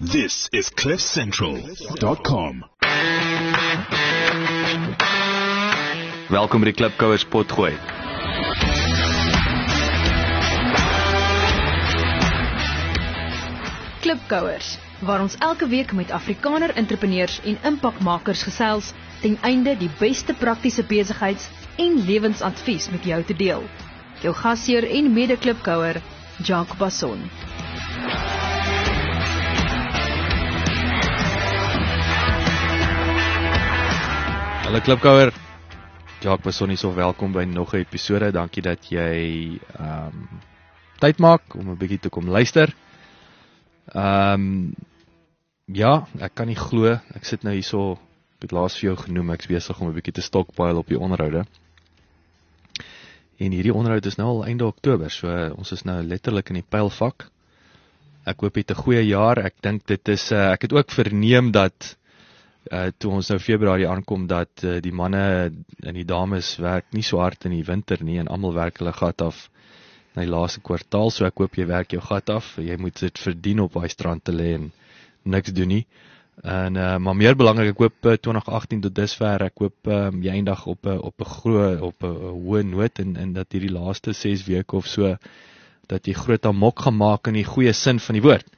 This is CliffCentral.com. Welkom by die Klipkouers potgooi. Klipkouers, waar ons elke week met Afrikaner entrepreneurs en impakmakers gesels ten einde die beste praktiese besigheids- en lewensadvies met jou te deel. Jou gasheer en mede-klipkouer, Jacques Basson. Hallo Klipkouer, Jacques Basson is so welkom by nog 'n episode. Dankie dat jy tyd maak om 'n bietjie te kom luister. Ja, ek kan nie glo, ek sit nou hierso, ek het laas vir jou genoem, ek's besig om 'n bietjie te stockpile op die onderhoude. En hierdie onderhoud is nou al einde Oktober, so ons is nou letterlik in die pylvak. Ek hoop dit 'n goeie jaar. Ek dink dit is, ek het ook verneem dat toe ons nou Februarie aankom, dat die manne en die dames werk nie so hard in die winter nie, en almal werk hulle gat af na die laaste kwartaal, so ek hoop jy werk jou gat af. Jy moet dit verdien op daai strand te lê en niks doen nie. En maar meer belangrik, ek hoop 2018 tot dusver, ek hoop jy eindig op 'n hoë noot, en dat hierdie laaste 6 weke of so, dat jy groot amok gaan maak in die goeie sin van die woord.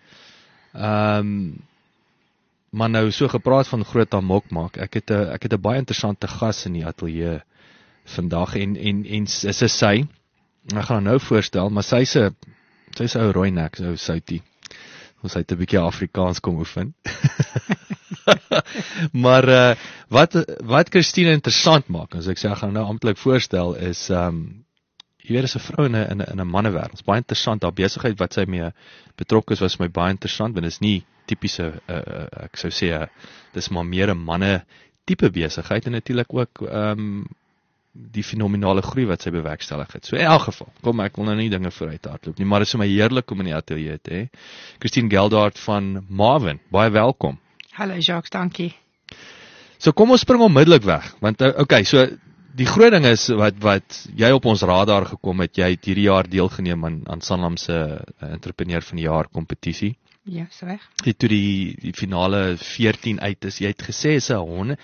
Maar nou so gepraat van groot amok maak, ek het 'n baie interessante gas in die ateljee vandag, en sy, ek gaan nou voorstel, maar sy's 'n ou rooi nek, so soutie. Ons het 'n bietjie Afrikaans kom oefen. Maar wat Christine interessant maak, as ek sê, ek gaan nou amptelik voorstel, is jy weet, is 'n vrou in 'n mannewêreld. Baie interessant, haar besigheid wat sy mee betrokke is, was my baie interessant, want dit is nie tipiese, ek sou sê, dis maar meer 'n manne tipe besigheid, en natuurlik ook die fenominale groei wat sy bewerkstellig het. So in elk geval, kom, ek wil nou nie dinge vooruit hardloop nie, maar dit is vir my heerlik om in die ateljee te hê. Christine Geldart van Marvin, baie welkom. Hallo Jacques, dankie. So kom ons spring onmiddellik weg, want okay, so die groot ding is wat jy op ons radar gekom het, jy het hierdie jaar deelgeneem aan Sanlam se entrepreneur van die jaar kompetisie. Ja, so reg. Jy toe die finale 14 uit is, jy het gesê is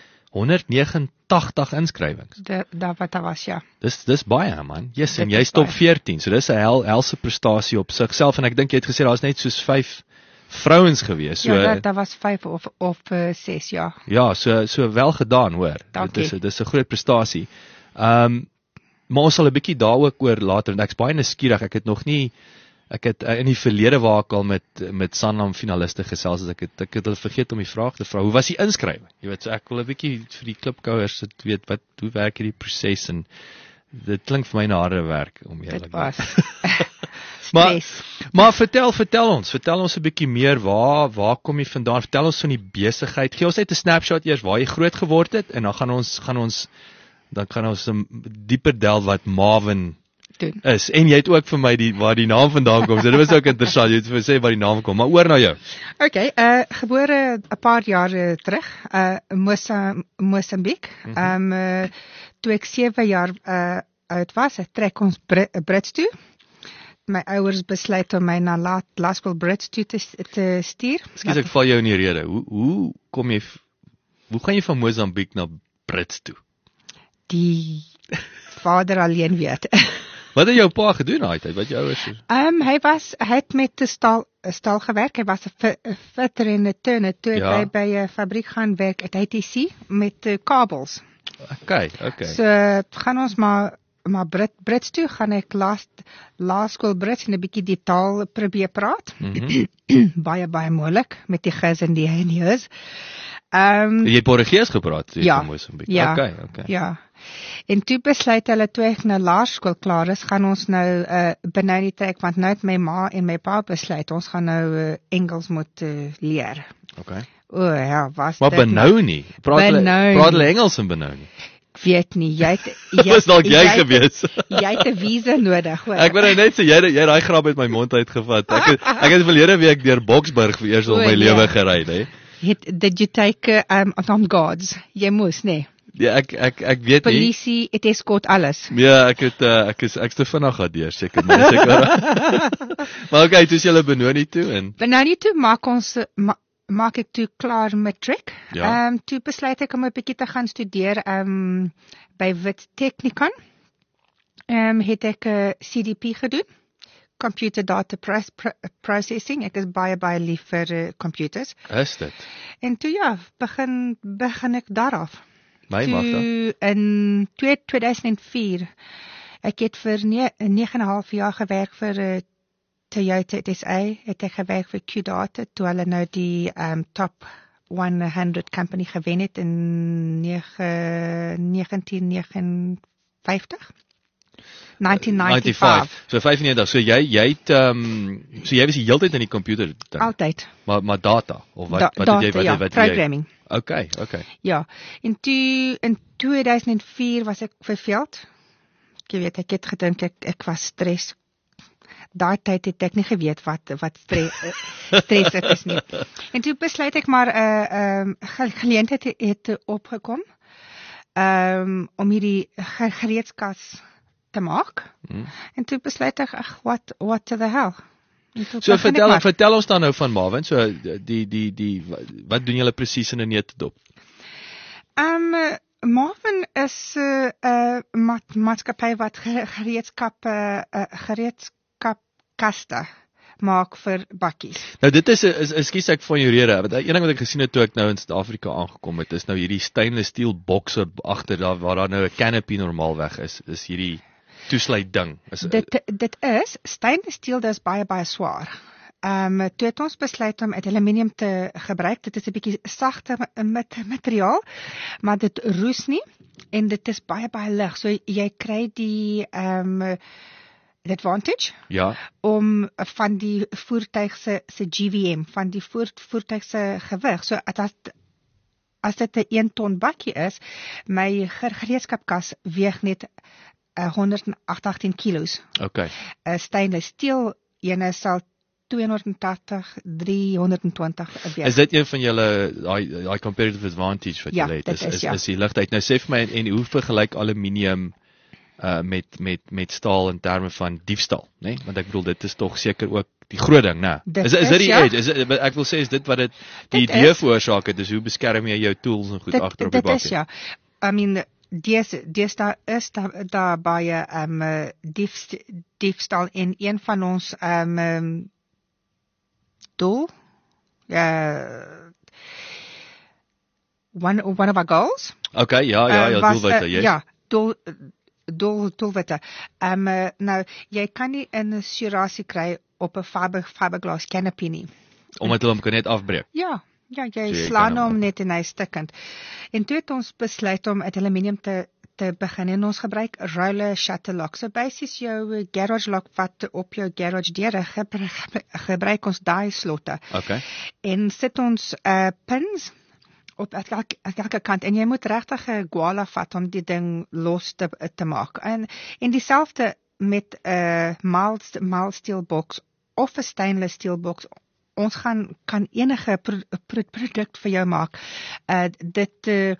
189 inskrywings. Wat was, ja. Dis baie, man. Yes, en jy stop 14, so dis 'n helse prestasie op sigself, en ek dink jy het gesê daar's net soos 5 vrouens gewees. So, ja, daar was 5 of 6, ja. Ja, so wel gedaan, hoor. Dankie. Dit is 'n groot prestasie. Maar ons sal 'n bietjie daar ook oor later, en ek's baie nuuskierig. Ek het in die verlede waar ek al met Sanlam finaliste gesels, ek het hulle vergeet om die vraag te vra, hoe was die inskrywing? Jy weet, so ek wil 'n bietjie vir die klipkouers weet, hoe werk hierdie proses, en dit klink vir my na harde werk, om eerlik Dit was maar vertel ons 'n bietjie meer, waar kom jy vandaan? Vertel ons van die besigheid. Gee ons net 'n snapshot eers waar jy groot geword het, en dan gaan ons dieper delf wat Marvin doen is. En jy het ook vir my waar die naam vandaan kom. So dit was ook interessant. Jy het vir my sê waar die naam kom. Maar oor na jou. Okay, gebore 'n paar jaar terug, Mosambiek. Toe ek 7 jaar oud was, trek ons Brits toe. My ouers besluit om my na Laerskool Brits toe te stuur. Ekskuus, ek val jou in die rede. Hoe gaan jy van Mosambiek na Brits toe? Die vader alleen weet. Wat het jou pa gedoen daai tyd? Wat jou ouers doen? Hy het met die stal gewerk. Hy was 'n fitter en 'n turner. Toe het hy by 'n fabriek gaan werk at ATC met kabels. Okay. So gaan ons maar Brits toe, gaan ek Laerskool Brits en 'n bietjie die taal probeer praat. Baie moeilik met die ges en die h's. Jy het Portugees gepraat in Mosambiek. Ja. Okay. Ja. En toe besluit hulle, toe ek na laerskool klaar is, gaan ons nou benou die trek, want nou het my ma en my pa besluit, ons gaan nou Engels moet leer. Okay. Ja, was maar benou nie. Praat hulle Engels in benou nie? Ek weet nie, jy was dalk jy gewees. Jy het 'n visa nodig, hoor. Ek wil net sê, jy daai grap uit my mond uitgevat. Ek het verlede week deur Boksburg vir eers al my lewe gery, hè. Did you take on guards? Jy moes, nee. Ja, ek weet nie. Polisie, het escort alles. Ja, ek's te vinnig gehad seker. Maar okay, toe is julle Benoni toe en Benoni toe maak ons maak ek toe klaar matriek. Ja. Toe besluit ek om 'n bietjie te gaan studeer by Wits Technikon. Het ek 'n CDP gedoen. Computer Data Processing. Ek is baie lief vir computers. Is dit? En toe ja, begin ek daaraf. My magtig. Toe in 2004, ek het vir 9,5 jaar gewerk vir Toyota SA, het ek gewerk vir Q-Data, toe hulle nou die top 100 company gewen het in 1959. 1995. So 95. So jy het so jy was die hele tyd in die komputer ding. Altyd. Maar data of wat Data, het jy wat programming. Okay. Ja. En toe in 2004 was ek verveeld. Jy weet, ek het gedink ek was stres. Daai tyd het ek nie geweet wat stres is nie. En toe besluit ek maar geleentheid het opgekom om hierdie gereedskas te maak. En toe besluit ek, what to the hell. So vertel ons dan nou van Marvin, so wat doen julle presies in 'n neutedop? Marvin is 'n maatskappy wat gereedskapkaste maak vir bakkies. Nou dit is ekskuus ek van jou rede, want een ding wat ek gesien het toe ek nou in Suid-Afrika aangekom het, is nou hierdie stainless steel bokse agter daar waar daar nou 'n canopy normaalweg is hierdie toesluit ding. Dit is stainless steel, dis baie swaar. Toe het ons besluit om aluminium te gebruik. Dit is 'n bietjie sagter materiaal, maar dit roes nie en dit is baie lig. So jy kry die advantage om van die voertuig se GVM, van die voertuig se gewig. So as dit 'n 1 ton bakkie is, my gereedskapkas weeg net 118 kilos. Okay. Stainless steel ene sal 280, 320 weeg. Is dit een van julle daai competitive advantage wat julle het? Is die ligtheid. Nou sê vir my, en hoe vergelyk aluminium met staal in terme van diefstal, né? Want ek bedoel dit is tog seker ook die groot ding, né? Is dit die edge? Ek wil sê is dit wat die idee veroorsaak het, is hoe beskerm jy jou tools en goed agter op die bakkie? Dit is ja. I mean daar is daar baie diefstal in een van ons doel. One of our goals. Okay, ja, doelwitte, yes. Ja, doelwitte. Nou, jy kan nie 'n surasie kry op 'n fiberglass canopy nie. Omdat hulle hom kan net afbreek. Ja, jy slaan hom net en hy stikkend. En toe het ons besluit om uit aluminium te begin en ons gebruik roller shutter lock. So basies jou garage lock wat op jou garage deure gebruik ons daai slotte. Okay. En sit ons pins op elke kant en jy moet regtig 'n guala vat om die ding los te maak. En dieselfde met 'n mild steel box of 'n stainless steel box. Ons kan enige produk vir jou maak. Dit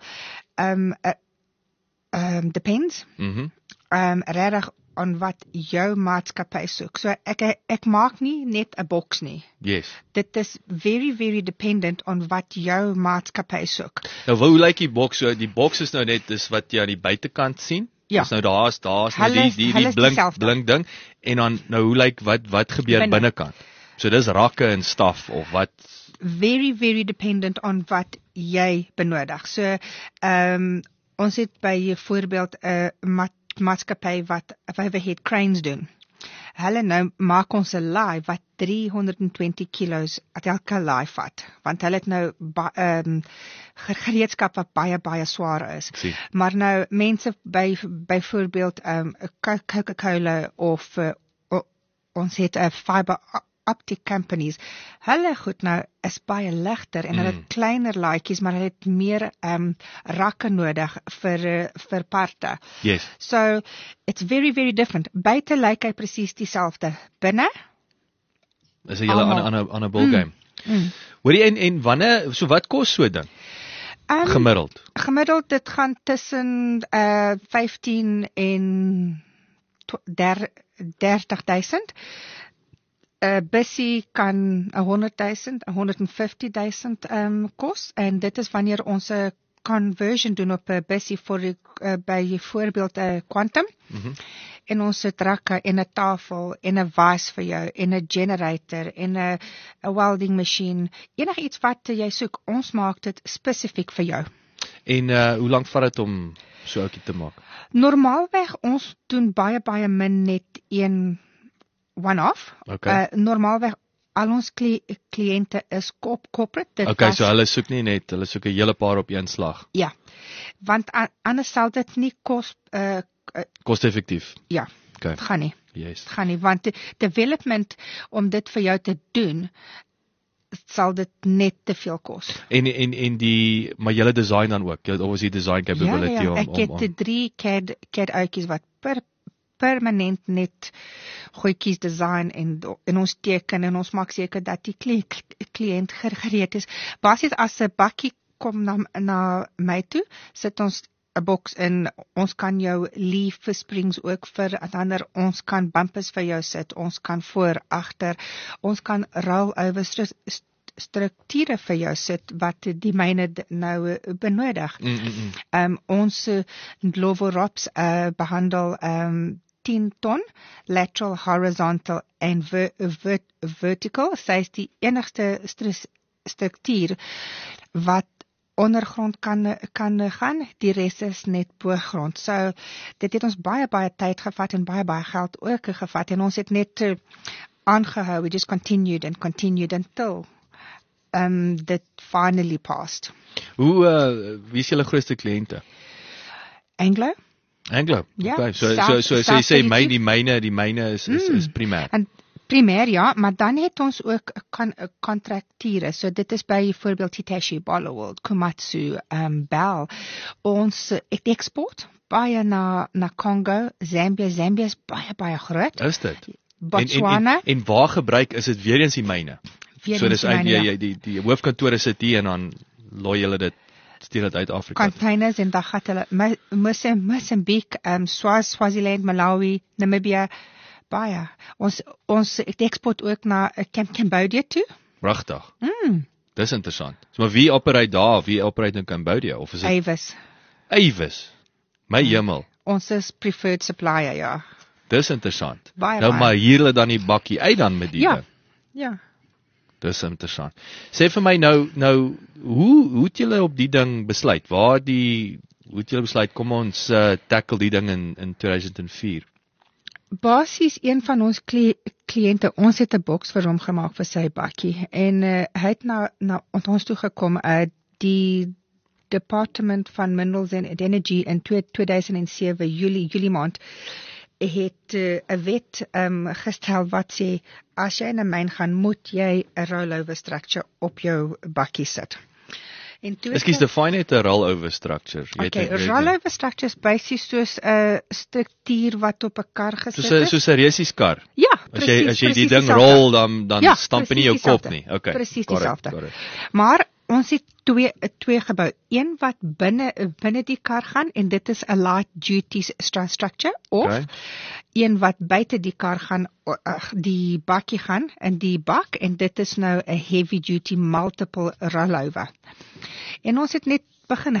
depends. Regtig aan wat jou maatskappy soek. So ek maak nie net 'n box nie. Yes. Dit is very dependent on wat jou maatskappy soek. Nou hoe lyk die box? So die box is nou net dis wat jy aan die buitekant sien. Ja. Dis nou daar's nou die blink ding en dan nou hoe lyk wat gebeur binnekant? So dis rakke en staf of wat? Very dependent on wat jy benodig. So ons het by voorbeeld 'n maatskappy wat overhead cranes doen. Hulle nou maak ons 'n laai wat 320 kilos at elke laai vat, want hulle het nou gereedskap wat baie swaar is. Maar nou mense byvoorbeeld Coca-Cola of ons het 'n fiber optic companies. Hulle goed nou is baie ligter en hulle het kleiner laaitjies, maar hulle het meer rakke nodig vir parte. Yes. So it's very different. Buite lyk hy presies dieselfde. Binne is hy julle aan 'n ballgame. Hoorie en wanneer so wat kos so 'n ding? Gemiddeld. Gemiddeld dit gaan tussen 15 en 30,000. bussie kan 100,000, 150,000 kos, en dit is wanneer ons 'n conversion doen op 'n bussie vir byvoorbeeld 'n Quantum, en ons het rakke en 'n tafel en 'n was vir jou en 'n generator en 'n welding masjien, enigiets wat jy soek, ons maak dit spesifiek vir jou. En hoe lank vat dit om so ouetjie te maak? Normaalweg ons doen baie min net een one-off. Okay. Normaalweg al ons kliënte is corporate. Okay, so hulle soek nie net, hulle soek 'n hele paar op een slag. Ja, want anders sal dit nie Koste-effektief. Ja, Okay. gaan nie. Yes. Gaan nie, want die development om dit vir jou te doen, sal dit net te veel kos. En maar julle design dan ook. Jy het obviously design capability Ja, ek het 3 CAD uitjies wat permanent net goedjies design en ons teken en ons maak seker dat die kliënt gereed is. Basies as 'n bakkie kom na my toe, sit ons 'n boks in, ons kan jou leaf versprings ook vir ander, ons kan bumpers vir jou sit, ons kan voor, agter, ons kan roll-over strukture vir jou sit wat die myne nou benodig. Ons Glovo ROPS behandel 10 ton, lateral, horizontal en vertical. Sy is die enigste struktuur wat ondergrond kan gaan, die res is net bogrond. So, dit het ons baie tyd gevat en baie geld ook gevat, en ons het net aangehou, we just continued until dit finally passed. Wie is julle grootste kliënte? Anglo? Ja, Okay, so jy sê die myne is primêr. En primêr ja, maar dan het ons ook kontrakture. So dit is byvoorbeeld Hitachi, Barloworld, Komatsu, Bell. Ons export baie na Congo, Zambia. Zambia is baie groot. Is dit? Botswana. En waar gebruik is dit weer eens die myne? So dis uit die hoofkantore sit hier en dan looi julle dit, stuur dit uit Afrika. Containers, en dan gaat hulle Mozambique, Swaziland, Malawi, Namibia, baie. Ons export ook na Cambodia toe. Pragtig. Dis interessant. So, maar wie operate daar? Wie operate in Cambodia? Of is dit Avis? My hemel. Ons is preferred supplier, ja. Dis interessant. Baie. Maar hier hulle dan die bakkie uit dan met die ding. Ja. Dis interessant. Sê vir my nou hoe het julle op die ding besluit? Hoe het julle besluit kom ons tackle die ding in 2004? Basies een van ons kliënte, ons het 'n boks vir hom gemaak vir sy bakkie, en hy het na ons toe gekom, die Department van Minerals and Energy in 2007 Julie maand het 'n wet gestel wat sê, as jy in 'n myn gaan, moet jy 'n rollover structure op jou bakkie sit. Ekskuus, define net 'n rollover structure. Rollover structure is basies soos 'n struktuur wat op 'n kar gesit is. Soos 'n resies kar. Ja, as jy die ding rol, dan stamp jy nie jou kop nie. Okay. Presies dieselfde. Maar ons het twee gebou. Een wat binne die kar gaan, en dit is 'n light duty structure, of een wat buite die kar gaan, die bakkie gaan in die bak, en dit is nou 'n heavy duty multiple rollover. En ons het net begin,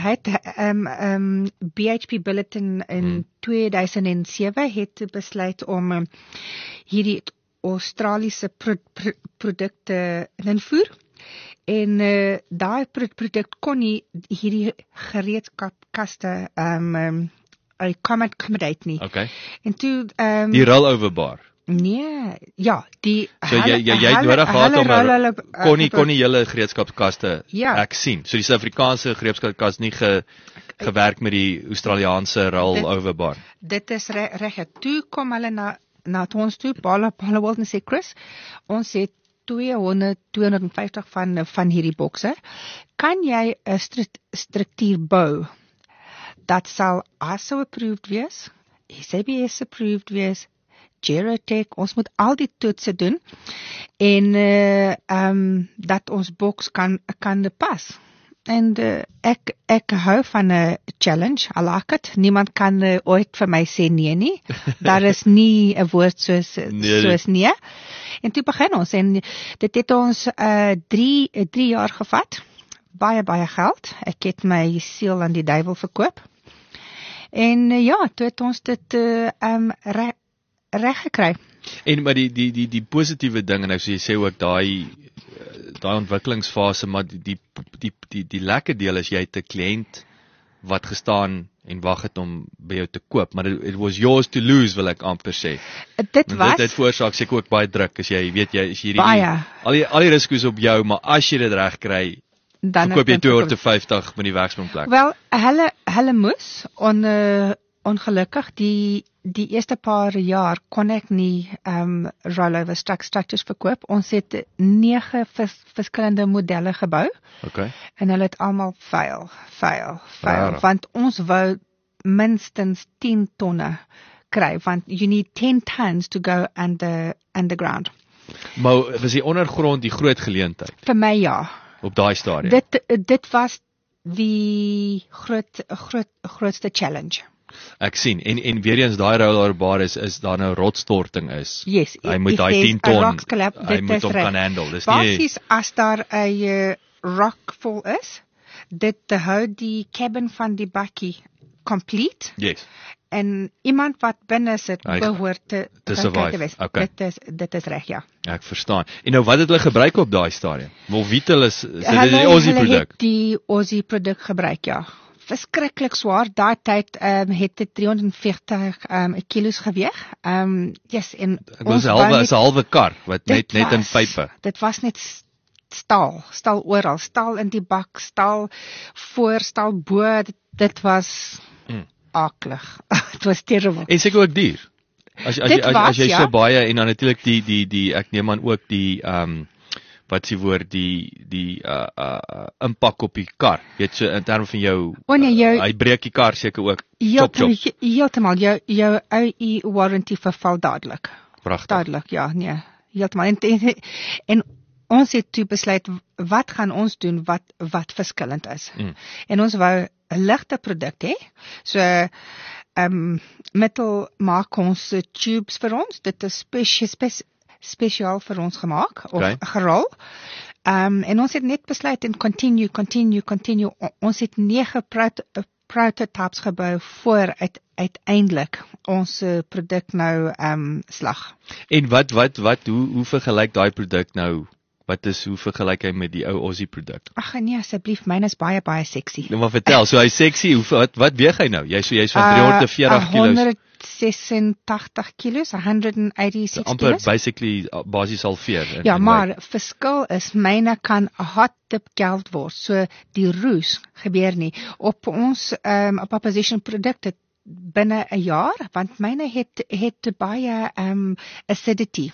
BHP Billiton in 2007 het besluit om hierdie Australiese produkte invoer. En daai produk kon nie hierdie gereedskapkaste accommodate nie. Okay. En toe die rollover bar. Nee, ja, die so jy nodig gehad om kon nie julle gereedskapskaste ek sien. So die Suid-Afrikaanse gereedskapkas nie gewerk met die Australiese rollover bar. Dit is reg. Toe kom hulle na ons toe, Barloworld, en sê Chris, ons het 250 van hierdie bokse. Kan jy 'n struktuur bou dat sal ASO approved wees, SABS approved wees, Gerotech, ons moet al die toetse doen, en dat ons boks kan pas. En ek hou van 'n challenge, I like it. Niemand kan ooit vir my sê nee nie. Daar is nie 'n woord soos nee. En toe begin ons en dit het ons 3 jaar gevat. Baie geld. Ek het my siel aan die duiwel verkoop. En toe het ons dit reg gekry. En maar die positiewe ding en nou so jy sê ook daai ontwikkelingsfase, maar die lekker deel is jy het 'n kliënt wat gestaan en wag het om by jou te koop, maar it was yours to lose, wil ek amper sê. Dit veroorsaak seker ook baie druk as jy weet jy is hierdie al die risiko's op jou, maar as jy dit reg kry, dan koop jy 250 met die werksplek. Wel, hulle moes ongelukkig die eerste paar jaar kon ek nie rollover structures verkoop. Ons het 9 verskillende modelle gebou. Okay. En hulle het almal fail. Want ons wou minstens 10 tonne kry, want you need 10 tons to go underground. Maar was die ondergrond die groot geleentheid? Vir my ja. Op daai stadium? Dit was die grootste challenge. Ek sien, en weer eens daai rollerbar is daar nou rotsstorting is. Yes, hy moet daai 10 ton, hy moet hom kan handle. Dis basies as daar 'n rockfall is, dit hou die cabin van die bakkie complete. Yes. En iemand wat binne sit behoort te survive. Okay. Dit is reg, ja. Ek verstaan. En nou wat het hulle gebruik op daai stadium? Volvitel is dit die Aussie produk? Hulle het die Aussie produk gebruik, ja. Verskriklik swaar. Daai tyd het dit 340 kilos geweg. Yes, en ons is 'n halwe kar wat net in pype. Dit was net staal oral, staal in die bak, staal voor, staal bo. Dit was aklig. Dit was terrible. En seker ook duur. As jy so baie en dan natuurlik die ek neem aan ook die wat s'ie woord die impak op die kar. Weet so in terme van jou hy breek die kar seker ook chop. Heeltemal jou OE warranty verval dadelik. Pragtig. Dadelik, ja, nee. Heeltemal. En ons het toe besluit wat gaan ons doen wat verskillend is. En ons wou 'n ligte produk hê. So metal maak ons tubes vir ons. Dit is spesiaal vir ons gemaak of gerol. En ons het net besluit en continue. Ons het 9 prototypes gebou voor uiteindelik ons produk nou slag. En hoe vergelyk daai produk nou? Hoe vergelyk hy met die ou Aussie produk? Ag nee, asseblief, myne is baie sexy. Nou maar vertel, so hy sexy, wat weeg hy nou? Jy's van 340 kilos. 186 kilos, 186 amper kilos. Basically, basies halveer. Ja, maar verskil is, myne kan 'n hot tip geld word, so die roes gebeur nie. Op ons, op opposition produkte, binne 'n jaar, want myne het baie acidity.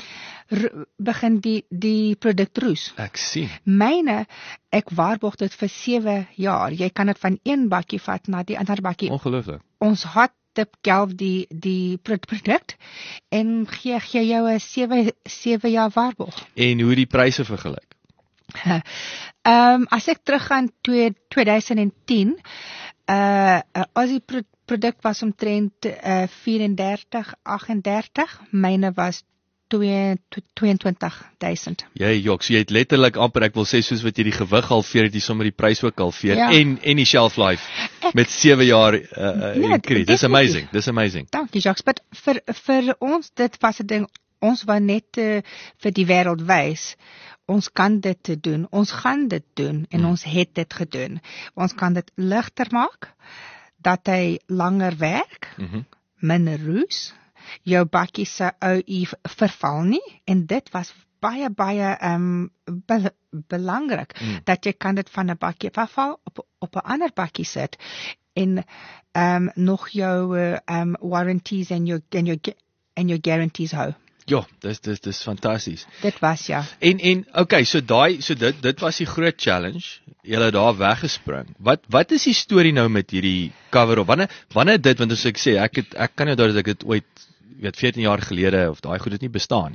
Begin die produk roes. Ek sien. Myne, ek waarborg dit vir 7 jaar. Jy kan dit van een bakkie vat na die ander bakkie. Ongelooflik. Ons hot tip gelf die produk en gee jou 'n 7 jaar waarborg. En hoe die pryse vergelyk? As ek teruggaan 2010, Aussie produk was omtrent 34-38, myne was 22,000. Jy het letterlik amper, ek wil sê, soos wat jy die gewig halveer, het jy sommer die prys ook halveer, en die shelf life met 7 jaar increase. Dis amazing. Dankie, Jacques. But vir ons, dit was 'n ding, ons wou net vir die wêreld wys, ons kan dit doen, ons gaan dit doen, en ons het dit gedoen. Ons kan dit ligter maak, dat hy langer werk, minder roes, jou bakkie se OE verval nie, en dit was baie belangrik, dat jy kan dit van 'n bakkie verval op 'n ander bakkie sit, en nog jou warranties en jou guarantees hou. Ja, dis fantasties. Dit was ja. En okay, so dit was die groot challenge. Jy het daar weggespring. Wat is die storie nou met hierdie cover of wanneer dit, want as ek sê ek kan nie onthou dat ek dit ooit 14 jaar gelede of daai goed dit nie bestaan nie.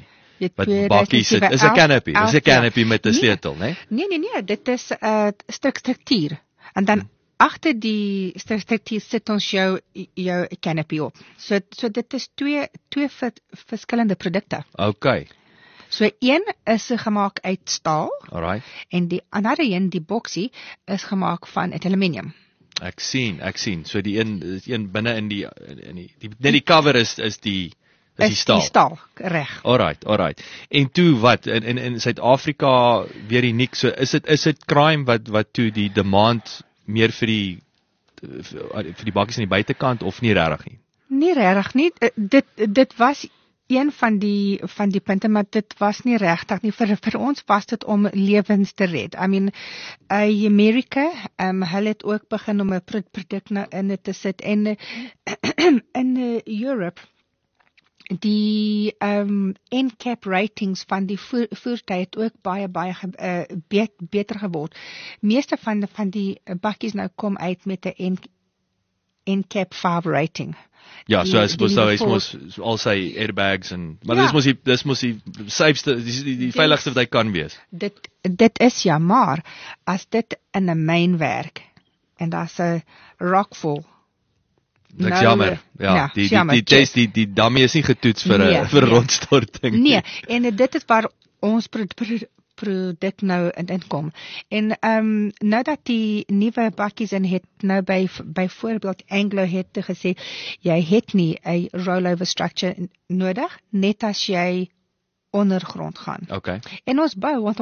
weet Wat bakkies sit, is 'n canopy, dis 'n canopy met 'n sleutel, né? Nee, dit is 'n stuk struktuur. En dan agter die struktuur sit ons jou canopy op. So dit is twee verskillende produkte. Okay. So een is gemaak uit staal Alright. en die ander een, die boksie, is gemaak van aluminium. Ek sien. So die een binne in die net die cover is die staal. Die staal, reg. Alright. En toe wat in Suid-Afrika weer uniek. So is dit crime wat toe die demand meer vir die bakkies aan die buitekant of nie regtig nie? Nie regtig nie. Dit was een van die punte, maar dit was nie regtig nie. Vir ons was dit om lewens te red. I mean, Amerika, hulle het ook begin om 'n produk nou in te sit en in Europe die NCAP ratings van die voertuie het ook baie beter geword. Meeste van die bakkies nou kom uit met 'n NCAP 5 rating. Ja, so as mos al sy airbags en maar dis mos die safeste, die veiligste wat hy kan wees. Dit is ja, maar as dit in 'n myn werk en daar's 'n rockfall. Dis jammer. Ja, die dammie is nie getoets vir rondstorting. Nee, en dit is waar ons produk nou in kom. En nou dat die nuwe bakkies in het nou byvoorbeeld Anglo het gesê jy het nie 'n rollover structure nodig net as jy ondergrond gaan. Okay. En ons bou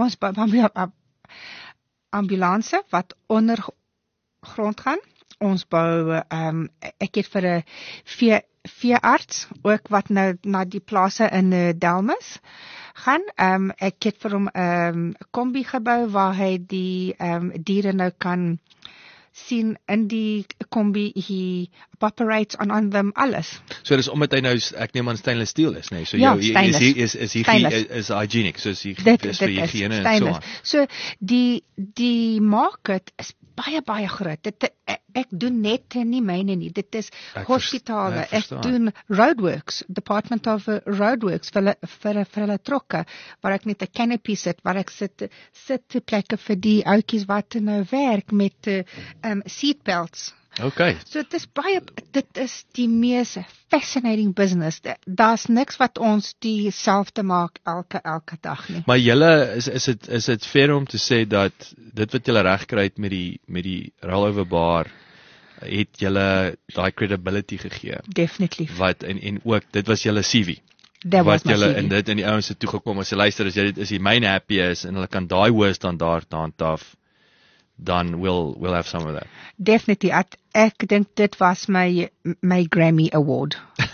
ambulanse wat ondergrond gaan. Ons bou ek het vir 'n veearts ook wat nou na die plase in Delmas gaan. Ek het vir hom 'n kombi gebou waar hy die diere nou kan sien in die kombi. He operates on them alles. So dis omdat hy nou ek neem aan stainless steel is, nee. So ja, is hygienic, so is vir higiëne en so aan. So die market is baie groot. Ek doen net nie myne nie. Dit is hospitale. Ek doen roadworks, Department of Roadworks vir hulle trokke waar ek net 'n canopy sit, waar ek sit plekke vir die ouetjies wat nou werk met seatbelts. Okay. So dit is die mees fascinating business. Daar's niks wat ons dieselfde maak elke dag nie. Maar julle is dit fair om te sê dat dit wat julle reg kry het met die rollover bar het julle daai credibility gegee. Definitely. Wat en ook dit was julle CV. Wat julle in dit in die ouens het toe gekom as jy luister as jy is die main happy is en hulle kan daai hoë standaard handhaaf, dan we'll have some of that. Definitely. Ek dink dit was my Grammy Award.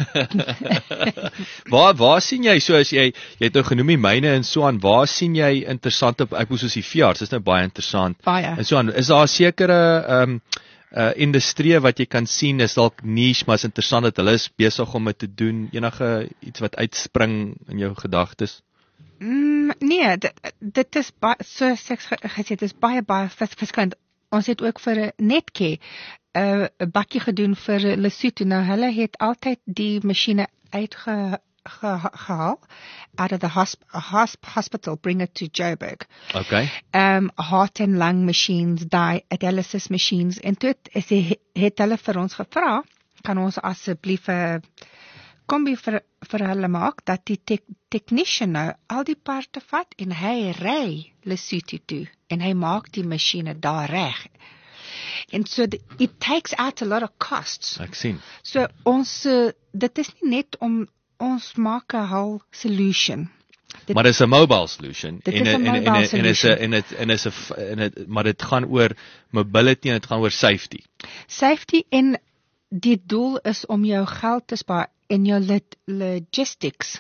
Waar sien jy, so as jy het nou genoem die myne en so aan, waar sien jy interessante, ek bedoel soos die veearts, dis nou baie interessant. Baie. En so aan, is daar 'n sekere industrie wat jy kan sien, is dalk niche, maar is interessant dat hulle is besig om dit te doen, enige iets wat uitspring in jou gedagtes? Nee, dit is soos ek gesê het, is baie verskillend. Ons het ook vir Netcare 'n bakkie gedoen vir Lesotho. Nou hulle het altyd die masjiene uitgehaal out of the hospital, bring it to Joburg. Okay. Heart and lung machines, dialysis machines, en toe het hulle vir ons gevra, kan ons asseblief 'n kombi vir hulle maak, dat die technician nou al die parte vat en hy ry Lesotho toe en hy maak die masjiene daar reg. And so it takes out a lot of costs. Ek sien. So dit is nie net om ons maak 'n whole solution. Maar dit is 'n mobile solution. Dit is 'n mobile solution. Maar dit gaan oor mobility en dit gaan oor safety. Safety, en die doel is om jou geld te spaar en jou logistics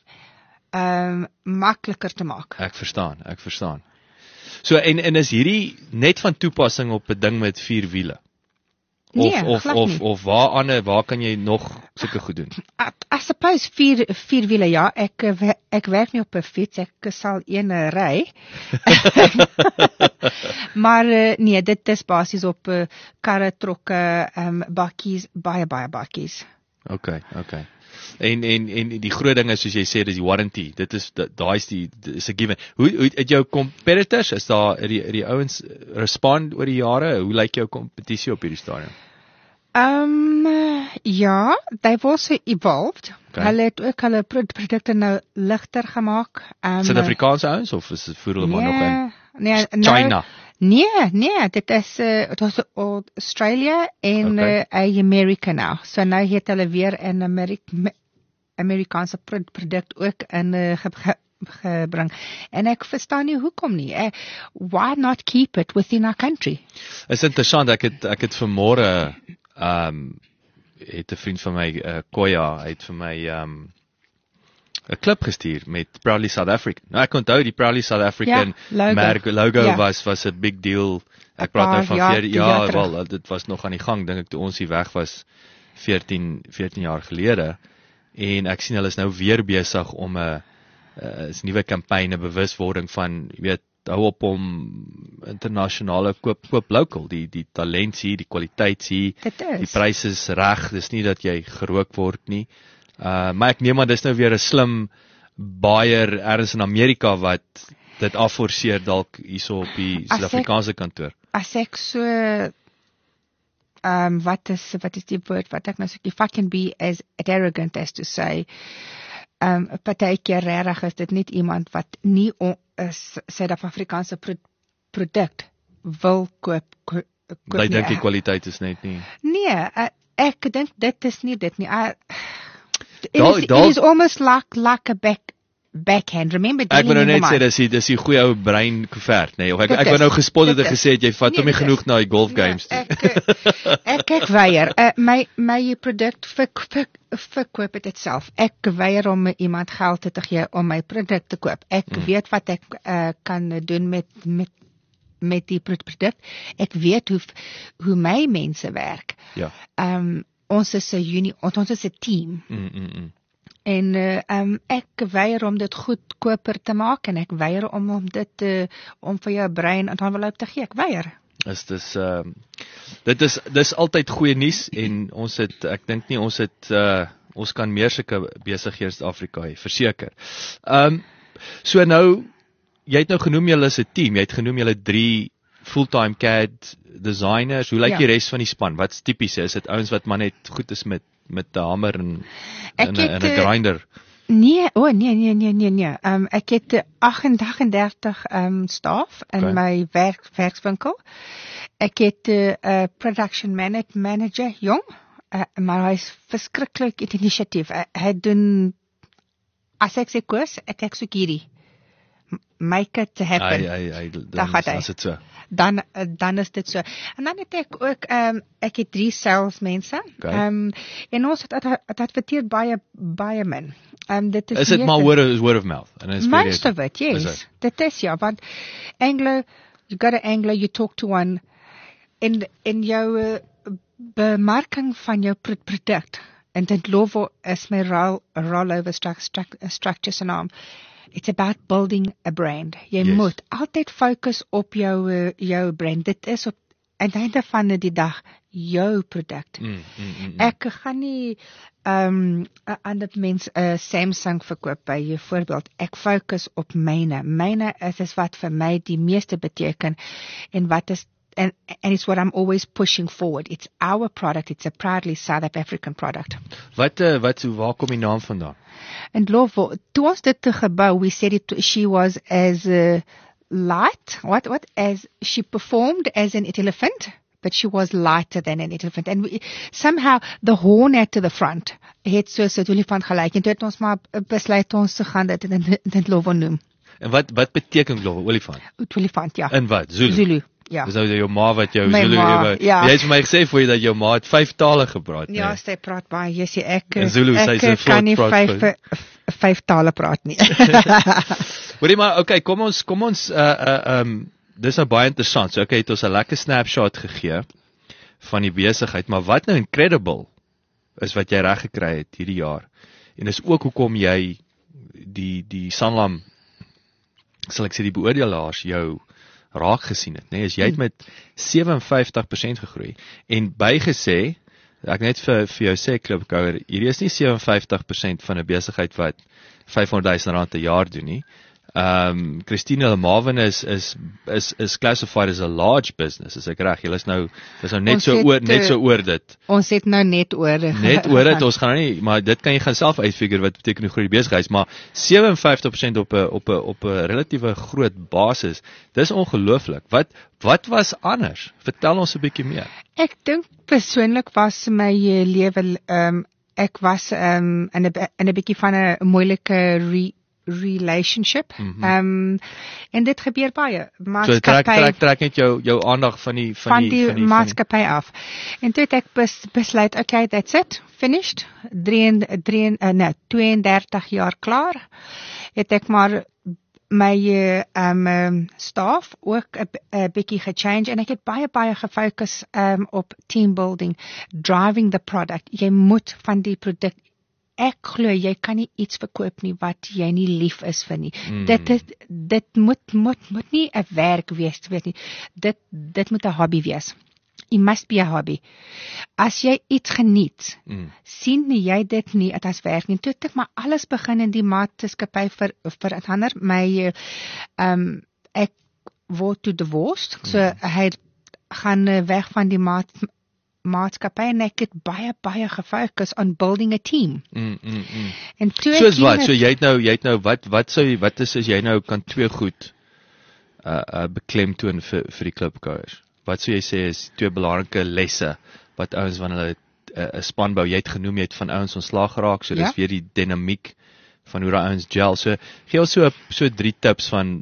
makliker te maak. Ek verstaan. So en is hierdie net van toepassing op 'n ding met 4 wiele? Of waar kan jy nog sulke goed doen? I suppose 4 wiele, ja. Ek werk nie op 'n fiets, ek sal een ry. Maar nee, dit is basies op karre, trokke, bakkies, baie bakkies. Okay. En die groot ding is soos jy sê, dis die warranty. Dit is daai is 'n given. Hoe het jou competitors, is daar die ouens respond oor die jare? Hoe lyk jou kompetisie op hierdie stadium? Ja, they've also evolved. Okay. Hulle het ook hulle produkte nou ligter gemaak. Suid-Afrikaanse ouens of is dit voer hulle maar nog in? Nee, China. Nee, dit is het was Australia en Amerika nou. So nou het hulle weer 'n Amerikaanse produk ook in gebring. En ek verstaan nie hoekom nie. Why not keep it within our country? Is interessant, ek het vanmôre het 'n vriend van my Koya, hy het vir my 'n klip gestuur met Proudly South African. Nou ek onthou die Proudly South African logo was 'n big deal. Ek praat nou van wel, dit was nog aan die gang, dink ek, toe ons hier weg was 14 jaar gelede. En ek sien hulle is nou weer besig om 'n nuwe kampanje, 'n bewuswording van, jy weet, hou op om internasionale koop local, die talent hier, die kwaliteit hier, die pryse is reg, dis nie dat jy gerook word nie. Maar ek neem aan dis nou weer 'n slim buyer ergens in Amerika wat dit afforceer dalk hierso op die Suid-Afrikaanse kantoor. As ek so wat is die woord wat ek nou sê, if I can be as arrogant as to say, partykeer regtig is dit net iemand wat nie 'n Suid-Afrikaanse produk wil koop. Jy dink die kwaliteit is net nie. Nee, ek dink dit is nie dit nie. It is almost like a backhand. Remember, ek wil nou net sê dis die goeie ou brein koevert, nee. Ek wou nou gespot het en gesê het jy vat hom nie genoeg na die golf games toe. Ek weier. My produk verkoop dit self. Ek weier om iemand geld te gee om my produk te koop. Ek weet wat ek kan doen met die produk. Ek weet hoe my mense werk. Ja. Ons is 'n team. En ek weier om dit goedkoper te maak en ek weier om dit om vir jou brein en envelop te gee. Ek weier. Dis altyd goeie nuus en ek dink nie ons kan meer sulke besighede in Suid-Afrika hê, verseker. So nou, jy het nou genoem julle is 'n team, jy het genoem julle 3 full-time CAD designers. Hoe lyk die res van die span? Wat's tipies? Is dit ouens wat maar net goed is met 'n hamer en 'n grinder? Nee. Ek het 38 staf in my werkswinkel. Ek het 'n production manager, jong, maar hy is verskriklik initiatief. Hy doen, as ek sê koers, ek soek hierdie. Make it happen. Dan is dit so. Dan is dit so. En dan het ek ook ek het 3 salesmense. En ons het adverteer baie min. Dit is dit maar word of mouth? Most of it, yes. Dit is ja, want you got an angler, you talk to one. In jou bemarking van jou product, en dit loop is my rollover structure se naam. It's about building a brand. Jy moet altyd fokus op jou brand. Dit is op aan die einde van die dag jou produk. Ek gaan nie 'n ander mens Samsung verkoop by jou voorbeeld. Ek fokus op myne. Myne is wat vir my die meeste beteken en wat is and it's what I'm always pushing forward. It's our product. It's a proudly South African product. Waar kom die naam vandaan? And Lovo, toe ons dit gebou, we said she was as light. What? As she performed as an elephant, but she was lighter than an elephant. And somehow the horn at the front het soos 'n olifant gelyk. En toe het ons maar besluit ons te gaan dit Lovo noem. En wat beteken Lovo, olifant? Olifant, ja. In wat? Zulu. Ja. Dis nou jou ma wat jou Zulu het. Jy het vir my gesê voor jy dat jou ma het 5 tale gepraat. Ja, sy praat baie. Jy sê ek kan nie 5 tale praat nie. Hoorie maar, okay, kom ons dis nou baie interessant. So okay, het ons 'n lekker snapshot gegee van die besigheid, maar wat nou incredible is wat jy reg gekry het hierdie jaar. En is ook hoekom jy die Sanlam, sal ek sê die beoordelaars jou raak gesien het, nee, as jy het met 57% gegroei en bygesê ek net vir jou sê, Klipkouer, hierdie is nie 57% van 'n besigheid wat R500,000 'n jaar doen nie. Christina Marvin is classified as a large business, is ek reg? Julle is nou net so oor dit. Ons het nou net oor dit, ons gaan nie, maar dit kan jy gaan self uitfigure wat beteken hoe groot die besigheid is, maar 57% op 'n relatiewe groot basis. Dis ongelooflik. Wat was anders? Vertel ons 'n bietjie meer. Ek dink persoonlik was my lewe ek was in 'n bietjie van 'n moeilike relationship. En dit gebeur baie. So trek net jou aandag van die maatskappy af. En toe het ek besluit, okay, that's it, finished. 32 jaar klaar. Het ek maar my staf ook 'n bietjie gechange en ek het baie gefokus op team building, driving the product. Jy moet van die produk, ek glo jy kan nie iets verkoop nie wat jy nie lief is vir nie. Dit moet nie 'n werk wees, weet nie. Dit moet 'n hobby wees. It must be a hobby. As jy iets geniet, sien jy dit nie as werk nie. Toe het ek maar alles begin in die maatskappy verander. Ek word toe divorced, so hy gaan weg van die maatskappy en ek het baie gefokus on building a team. En toe soos wat? So jy het nou wat is as jy nou kan twee goed beklemtoon vir die Klipkouers? Wat sou jy sê is twee belangrike lesse wat ouens wanneer hulle 'n span bou, jy het genoem, jy het van ouens ontslaag geraak, so dis weer die dinamiek van hoe daai ouens gel. So gee ons so 3 tips van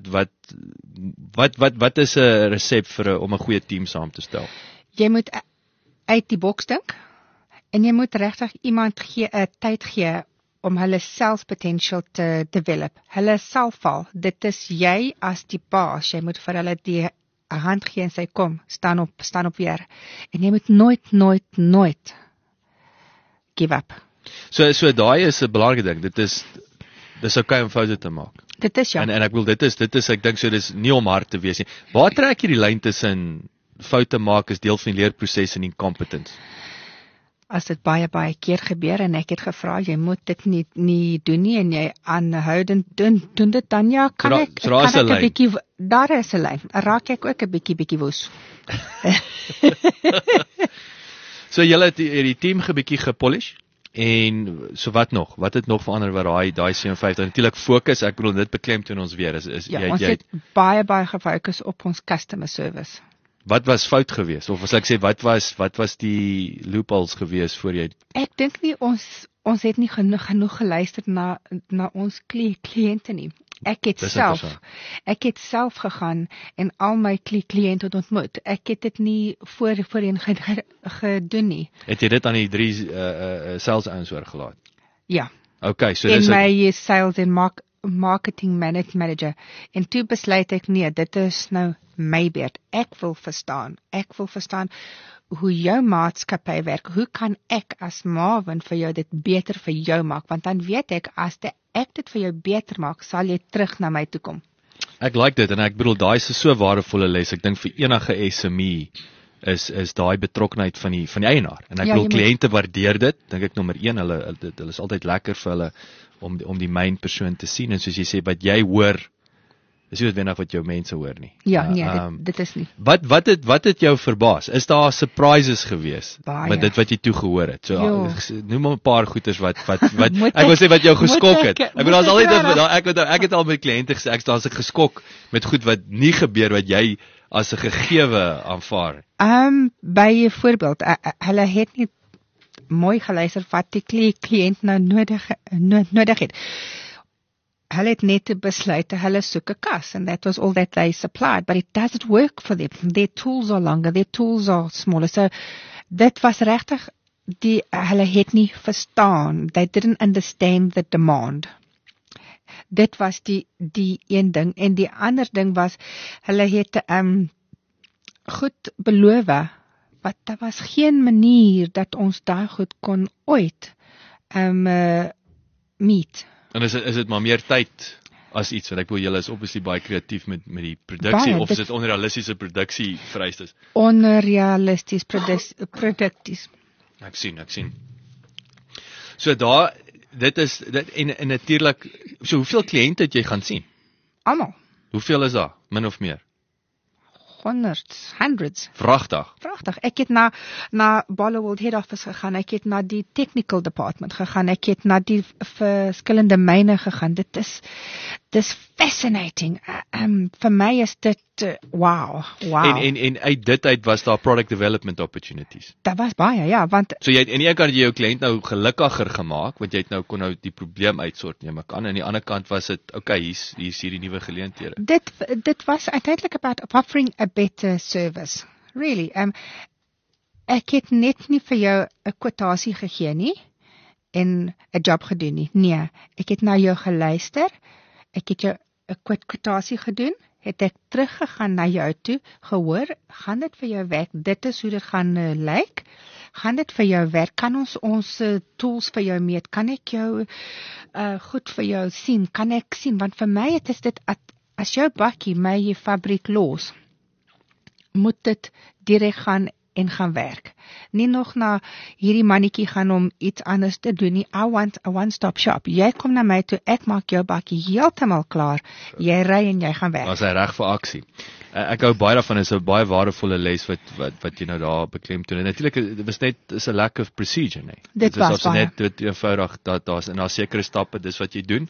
wat is 'n resep om 'n goeie team saam te stel? Jy moet uit die boks dink en jy moet regtig iemand tyd gee om hulle selfpotential te develop. Hulle selfval, dit is jy as die baas, jy moet vir hulle die 'n hand gee en sê kom, staan op weer. En jy moet nooit give up. So daai is 'n belangrike ding. Dis okay om foute te maak. Dit is ja. En ek wil dit is ek dink so dis nie om hard te wees nie. Waar trek jy die lyn tussen foute maak is deel van die leerproses en incompetence? As dit baie keer gebeur en ek het gevra, jy moet dit nie doen nie en jy aanhoudend doen dit dan ja, kan ek 'n bietjie, daar is 'n lyn. Raak ek ook 'n bietjie woes. So julle het die team 'n bietjie gepolish en so wat nog? Wat het nog verander wat daai 57 natuurlik fokus, ek bedoel dit beklemtoon ons weer is ons het baie gefokus op ons customer service. Wat was fout geweest? Of as ek sê wat was die loopholes geweest voor jy? Ek dink nie ons het nie genoeg geluister na ons kliënte nie. Ek het self gegaan en al my kliënte ontmoet. Ek het dit nie voorheen gedoen nie. Het jy dit aan die 3 sales ouens oorgelaat? Ja. Okay, so dis my sales en marketing manager. En toe besluit ek nee, dit is nou my beurt. Ek wil verstaan hoe jou maatskappy werk. Hoe kan ek as Marvin vir jou dit beter vir jou maak? Want dan weet ek, as ek dit vir jou beter maak, sal jy terug na my toe kom. Ek like dit en ek bedoel daai is so 'n waardevolle les. Ek dink vir enige SME is daai betrokkenheid van die eienaar. En ek bedoel kliënte waardeer dit. Dink ek nommer 1, hulle is altyd lekker vir hulle om die main persoon te sien en soos jy sê wat jy hoor is nie noodwendig wat jou mense hoor nie. Ja, nee, dit is nie. Wat het jou verbaas? Is daar surprises gewees met dit wat jy toe gehoor het? So noem maar 'n paar goeters wat ek wil sê wat jou geskok het. Ek bedoel as altyd ek het al met kliënte gesê ek staan as ek geskok met goed wat nie gebeur wat jy as 'n gegewe aanvaar. Byvoorbeeld, hulle het nie mooi geluister wat die kliënt nou nodig het. Hulle het net besluit hulle soek 'n kas and that was all that they supplied, but it doesn't work for them. Their tools are longer, their tools are smaller. So dit was regtig hulle het nie verstaan. They didn't understand the demand. Dit was die een ding en die ander ding was hulle het goed beloof, wat daar was geen manier dat ons daai goed kon ooit meet. En is dit maar meer tyd as iets, want ek wil julle is obviously baie kreatief met die produksie, of is dit onrealistiese produksie vereistes? Onrealisties produkties. Ek sien. So dit is en natuurlik, so hoeveel kliënte het jy gaan sien? Almal. Hoeveel is daar? Min of meer? Hundreds. Vragtig. Ek het na Bollywood Head Office gegaan, ek het na die technical department gegaan, ek het na die verskillende myne gegaan. Dit is fascinating. Vir my is dit wow. En uit dit uit was daar product development opportunities. Daar was baie, ja, want So jy het aan die ene kant jou kliënt nou gelukkiger gemaak, want jy het kon nou die probleem uitsort neem ek aan. Aan die ander kant was dit okay, hier's hierdie nuwe geleenthede. dit was uiteindelik about offering a better service. Really. Ek het net nie vir jou 'n kwotasie gegee nie en 'n job gedoen nie. Nee, ek het na jou geluister. Ek het jou 'n kwotasie gedoen, het ek teruggegaan na jou toe, gehoor, gaan dit vir jou werk? Dit is hoe dit gaan lyk. Gaan dit vir jou werk? Kan ons tools vir jou meet? Kan ek jou goed vir jou sien? Kan ek sien? Want vir my het is dit as jou bakkie my fabriek los, moet dit direk gaan en gaan werk. Nie nog na hierdie mannetjie gaan om iets anders te doen nie. I want a one-stop shop. Jy kom na my toe, ek maak jou bakkie heeltemal klaar. Jy ry en jy gaan werk. Was hy reg vir aksie. Ek hou baie daarvan, is 'n baie waardevolle les wat jy nou daar beklemtoon. En natuurlik dit was net 'n lack of procedure, nee. Dit was baie. Net dit eenvoudig dat daar's sekere stappe, dis wat jy doen.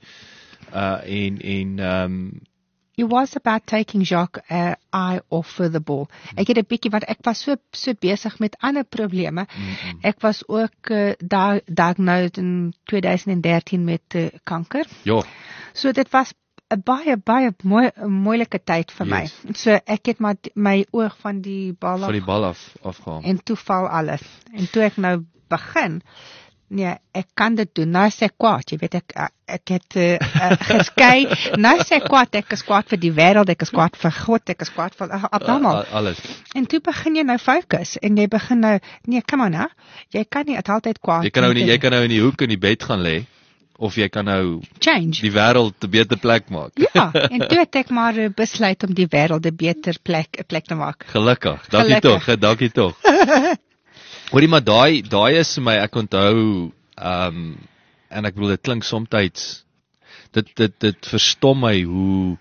It was about taking Jacques' eye off the ball. Ek het 'n bietjie, want ek was so besig met ander probleme. Ek was ook diagnosed in 2013 met kanker. Ja. So dit was 'n baie moeilike tyd vir my. So ek het maar my oog van die bal afgehaal. En toe val alles. En toe ek nou begin, nee, ek kan dit doen. Nou is ek kwaad, jy weet, ek het geskei. Nou is ek kwaad, ek is kwaad vir die wêreld, ek is kwaad vir God, ek is kwaad vir almal. Alles. En toe begin jy nou fokus, en jy begin nou, nee, come on nou, jy kan nie altyd kwaad. Jy kan nou in die hoek in die bed gaan lê, of jy kan nou change die wêreld 'n beter plek maak. Ja, en toe het ek maar besluit om die wêreld 'n beter plek te maak. Gelukkig, dankie tog. Hoorie, maar daai is vir my, ek onthou, en ek bedoel, dit klink somtyds, dit verstom my hoe,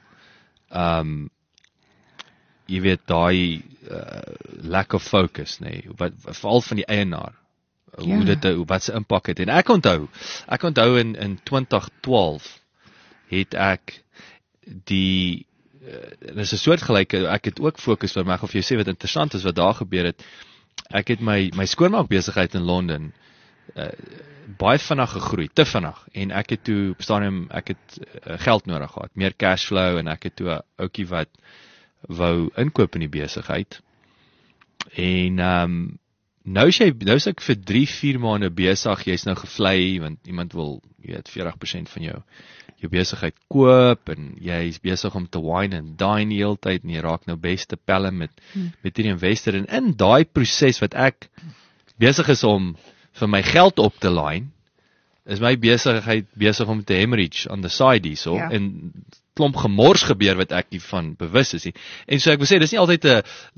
jy weet, daai lack of focus, nee, veral van die eienaar, wat se impak het. En ek onthou in 2012 het ek die, dis 'n soortgelyke, ek het ook fokus, maar ek gaan vir jou sê wat interessant is wat daar gebeur het. Ek het my skoonmaakbesigheid in Londen baie vinnig gegroei, te vinnig, en ek het toe op stadium geld nodig gehad, meer cashflow, en ek het toe 'n ouetjie wat wou inkoop in die besigheid. En nou is ek vir 3-4 maande besig, jy's nou gevlei, want iemand wil, jy weet, 40% van jou besigheid koop, en jy is besig om te wine en dine die hele tyd, en jy raak nou beste pelle met hierdie investor, en in daai proses wat ek besig is om vir my geld op te line, is my besigheid besig om te hemorrhage on the side hierso, en klomp gemors gebeur wat ek nie van bewus is nie. En so ek wil sê, dis nie altyd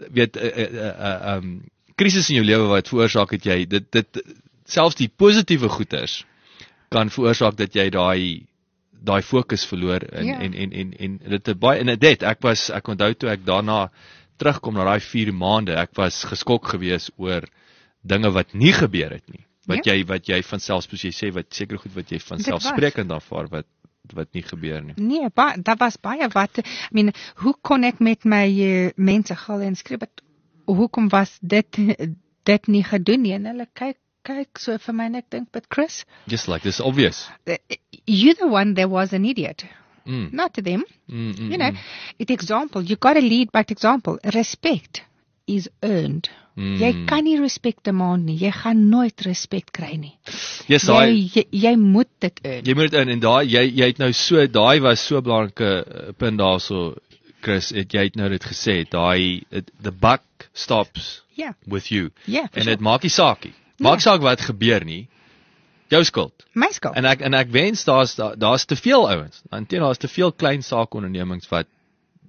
'n krisis in jou lewe wat veroorsaak het jy, dit selfs die positiewe goeders kan veroorsaak dat jy daai fokus verloor, en dit het baie, en dit, ek onthou toe ek daarna terugkom na daai 4 maande, ek was geskok gewees oor dinge wat nie gebeur het nie, wat jy van selfs, soos jy sê, wat seker goed wat jy van selfsprekend aanvaar, wat nie gebeur nie. Nee, daar was baie wat, hoe kon ek met my mense gil en skryf, hoekom was dit nie gedoen nie, en hulle kyk so vir my, en ek dink, but Chris, just like this, obvious. You're the one that was an idiot. Not to them. You know, example, you got to lead by example. Respect is earned. Jy kan nie respect demand nie. Jy gaan nooit respect kry nie. Yes, jy moet dit earn. Jy moet dit earn, en jy het nou so, daai was so 'n belangrike punt daarso, Chris, jy het nou dit gesê, the buck stops with you. En dit maak nie saakie. Maak saak wat gebeur nie. Jou skuld. My skuld. En ek wens daar's te veel ouens. Daar's te veel klein saakondernemings wat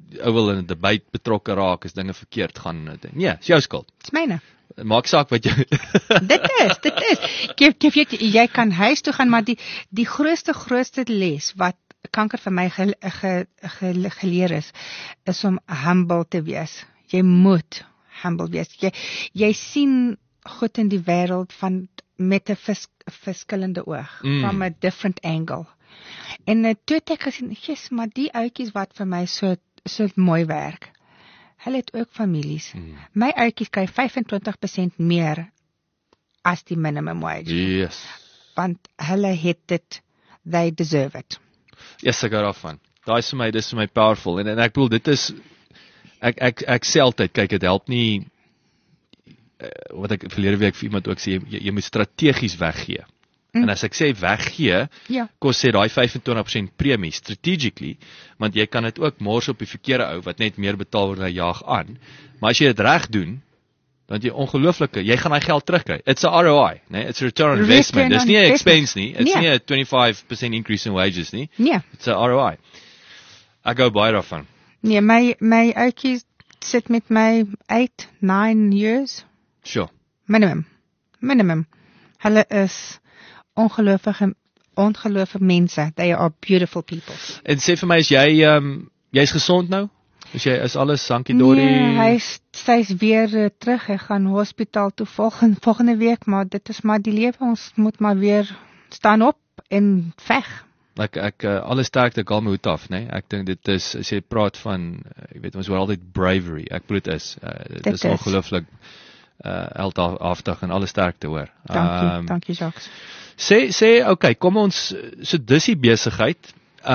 ou wil in 'n debat betrokke raak as dinge verkeerd gaan. Nee, is jou skuld. Dis myne. Maak saak wat jy Dit is. Jy weet, jy kan huis toe gaan, maar die grootste les wat kanker vir my geleer is om humble te wees. Jy moet humble wees. Jy sien goed in die wêreld met 'n verskillende oog, from a different angle. En toe het ek gesien, yes, maar die ouetjies wat vir my so mooi werk, hulle het ook families. My ouetjies kry 25% meer as die minimum wage. Yes. Want hulle het dit, they deserve it. Yes, ek hou daarvan. Dis vir my powerful. En ek bedoel, dit is ek sê altyd, kyk, dit help nie wat ek verlede week vir iemand ook sê, jy moet strategies weggee. En as ek sê weggee, kos sê daai 25% premie strategically, want jy kan dit ook mors op die verkeerde ou wat net meer betaal word, hy jaag aan. Maar as jy dit reg doen, dan jy ongelooflike, jy gaan daai geld terugkry. It's a ROI, nee, it's a return on investment. Dis nie 'n expense nie, it's nie 'n 25% increase in wages nie. Nee. It's a ROI. Ek gou baie daarvan. Nee, my ouetjies sit met my 8, 9 years. Sure. Minimum. Hulle is ongelooflike mense. They are beautiful people. En sê vir my, is jy's gesond nou? Is alles hankie-dorie? Nee, sy's weer terug. Hy gaan hospitaal toe volgende week, maar dit is maar die lewe. Ons moet maar weer staan op en veg. Ek alle sterkte gal my hoed af, né? Ek dink dit is, as jy praat van, jy weet, ons hoor altyd bravery. Ek bedoel dit is ongelooflik heldhaftig en alle sterkte hoor. Dankie Jacques. Sê okay, kom ons, so dis die besigheid.